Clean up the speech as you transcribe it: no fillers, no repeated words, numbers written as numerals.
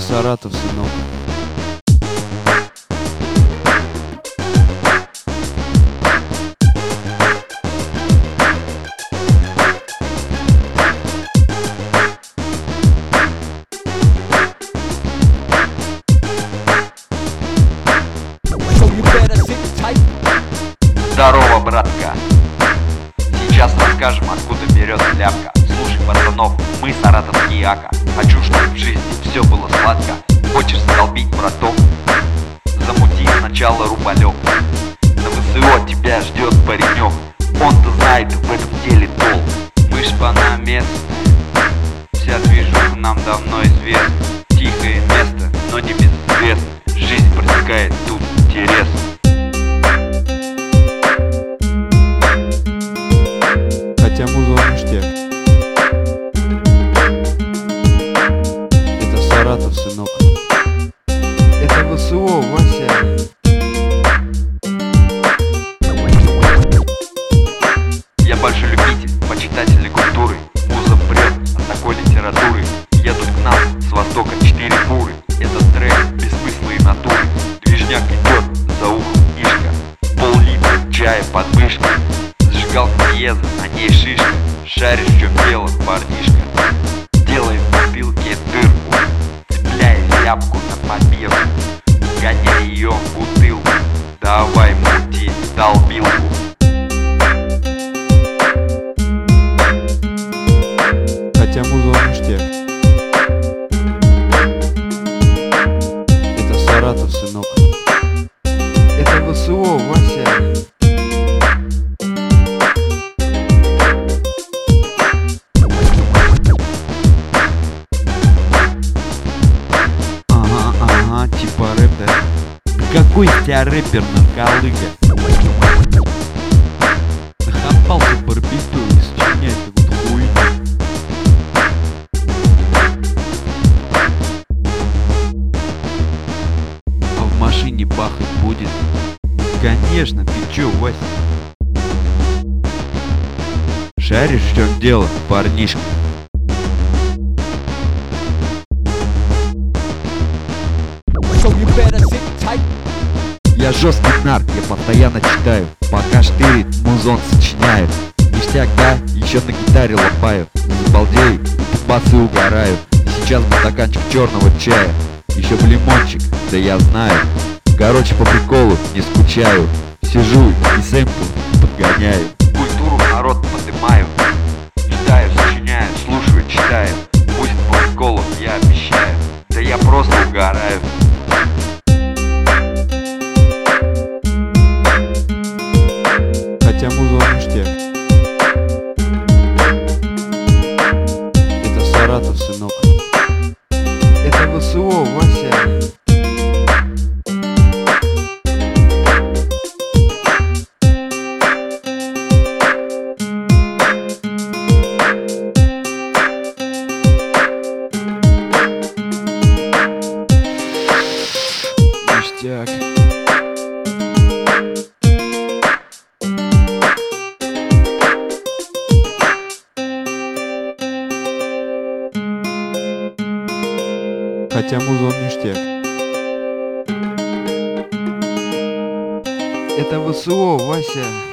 Саратов, сынок. Здорово, братка! Сейчас расскажем, откуда берется ляпка. Слушай, пацанов, мы саратовские ака. Хочу, чтобы в жизни все было сладко. Хочешь столбить, браток? Замути сначала рубалек. На ВСО тебя ждет паренек. Он-то знает в этом деле толк. Мы шпана местная, вся движуха нам давно известна. Тихое место, но не безызвестно. Жизнь протекает тут интересно. Хотя музон ништяк. Это Саратов, сынок. Это ВСО, Вася. Я большой любитель, почитатель культуры. Муза прет от такой литературы. Едут к нам с востока 4 фуры. Этот трек без смысла и натуры. Движняк идет за ухом кишка. Пол-литра чая под мышкой. Зажигалка еза, на ней шишка. Шаришь, в чем дело, парнишка. Делай в бутылке дырку, цепляй ляпку на победу. Гоняй ее в бутылку. Давай мути долбилку. Хотя музон ништяк. Это Саратов, сынок. Это ВСО, Вася. Ага, типа рэп, да? Какой из тебя рэпер, нарколыга? Нахапался барбиту и сочиняет какую-то хуйню. А в машине бахать будет? Конечно, ты чё, Вася? Шаришь, в чем дело, парнишка? Я жесткий нарк, я постоянно читаю. Пока штырит, музон сочиняю. Ништяк, да, еще на гитаре лопаю. Забалдею, и басы угораю. Сейчас бы стаканчик черного чая. Еще бы лимончик, да я знаю. Короче, по приколу не скучаю. Сижу и сэмпл подгоняю. Культуру в народ подымаю. Читаю, сочиняю, слушаю, читаю. Пусть по приколу, я обещаю. Да я просто угораю. Хотя музон ништяк. Это Саратов, сынок. Это ВСО, Вася. Ништяк. Хотя музон ништяк. Это ВСО, Вася.